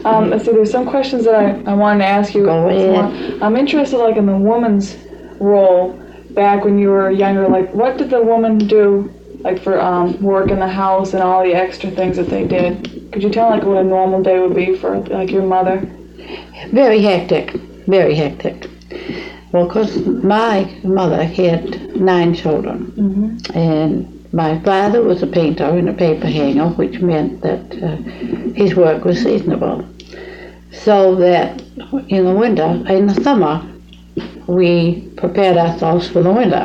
So there's some questions that I wanted to ask you. Go ahead. I'm interested, like, in the woman's role back when you were younger. Like, what did the woman do, like, for work in the house and all the extra things that they did? Could you tell, like, what a normal day would be for, like, your mother? Very hectic, very hectic. Well, because my mother had 9 children, and my father was a painter and a paper hanger, which meant that his work was seasonable. So that in the summer, we prepared ourselves for the winter.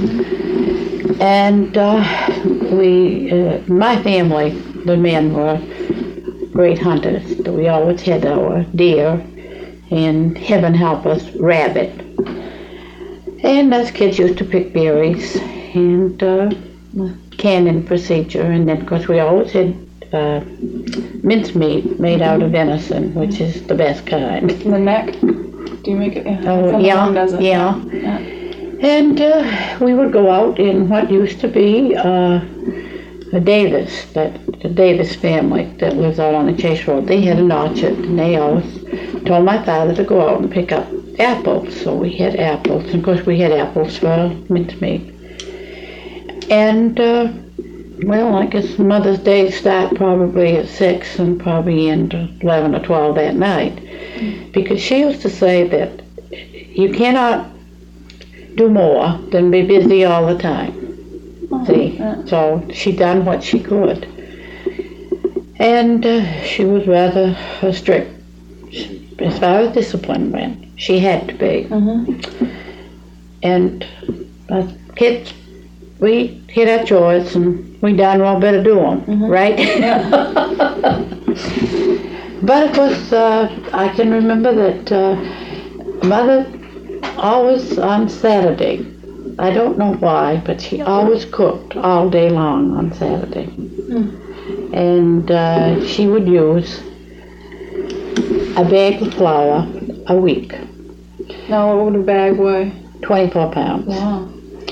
And my family, the men were great hunters. We always had our deer, and heaven help us, rabbit. And us kids used to pick berries and canning procedure, and then of course we always had mincemeat made out of venison, which is the best kind. The neck? Do you make it? Oh, yeah. And we would go out in what used to be the Davis family that lives out on the Chase Road. They had an orchard, and they always told my father to go out and pick up apples. So we had apples, and of course we had apples for mincemeat. And well, I guess Mother's Day start probably at 6 and probably end at 11 or 12 that night, because she used to say that you cannot do more than be busy all the time. See, so she done what she could, and she was rather strict as far as discipline went. She had to be. And as kids, we hit our chores and we darn well better do them, right? But of course, I can remember that Mother always on Saturday, I don't know why, but she always cooked all day long on Saturday. And she would use a bag of flour a week. Now, what would a bag weigh? 24 pounds. Wow.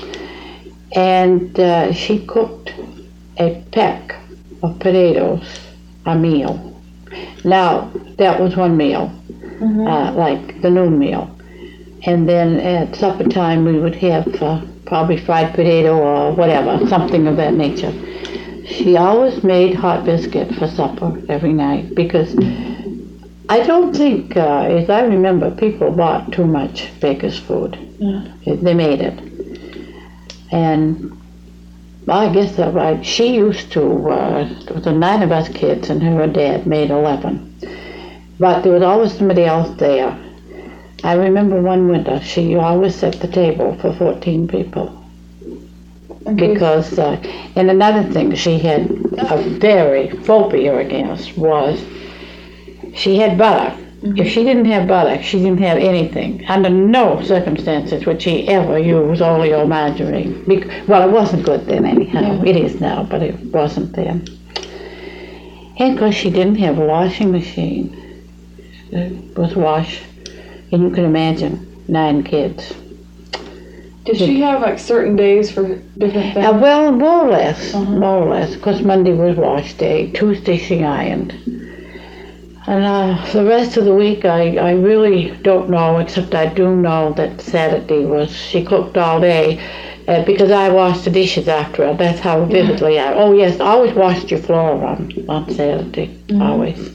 And she cooked a peck of potatoes a meal. Now, that was one meal, like the noon meal. And then at supper time, we would have probably fried potato or whatever, something of that nature. She always made hot biscuit for supper every night, because I don't think, as I remember, people bought too much baker's food. They made it. And I guess that's right. She used to, there was 9 of us kids, and her dad made 11. But there was always somebody else there. I remember one winter, she always set the table for 14 people. Because, and another thing she had a very phobia against was she had butter. If she didn't have butter, she didn't have anything. Under no circumstances would she ever use oil or margarine. Well, it wasn't good then anyhow. It is now, but it wasn't then. And of course she didn't have a washing machine. It was wash. And you can imagine, 9 kids. Did she have like certain days for different things? Well, more or less. Because Monday was wash day, Tuesday she ironed. And the rest of the week I really don't know, except I do know that Saturday she cooked all day, because I washed the dishes after her. That's how vividly oh yes, always washed your floor on Saturday, always.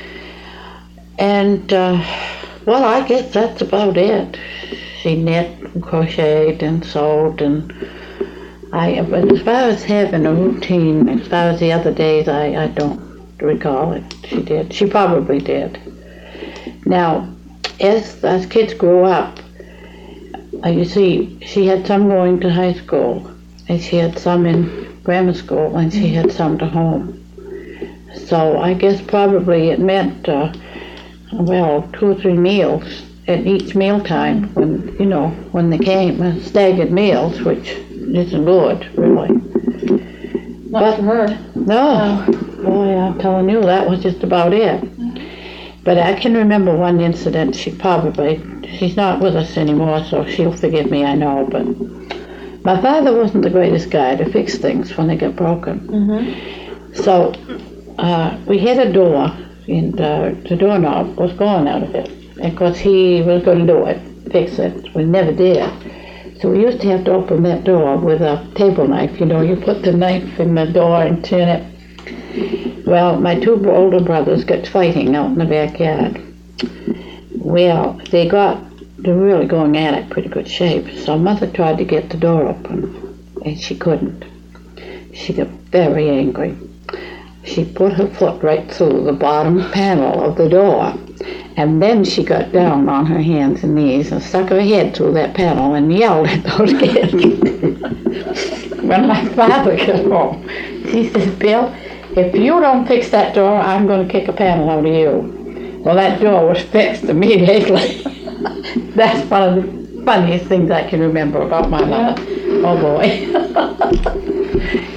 And well, I guess that's about it. She knit and crocheted and sewed, but as far as having a routine, as far as the other days, I don't recall it. She did. She probably did. Now, as kids grew up, you see, she had some going to high school, and she had some in grammar school, and she had some to home. So I guess probably it meant, 2 or 3 meals at each mealtime when they came, staggered meals, which isn't good, really. Not for her. No. Boy, I'm telling you, that was just about it. But I can remember one incident. She's not with us anymore, so she'll forgive me, I know, but my father wasn't the greatest guy to fix things when they get broken. So we had a door and the doorknob was gone out of it. And of course he was going to do it, fix it. We never did. So we used to have to open that door with a table knife. You know, you put the knife in the door and turn it. Well, my two older brothers got fighting out in the backyard. Well, they're really going at it pretty good shape. So Mother tried to get the door open, and she couldn't. She got very angry. She put her foot right through the bottom panel of the door, and then she got down on her hands and knees and stuck her head through that panel and yelled at those kids. When my father got home, he said, "Bill, if you don't fix that door, I'm going to kick a panel out of you." Well, that door was fixed immediately. That's one of the funniest things I can remember about my mother. Oh boy.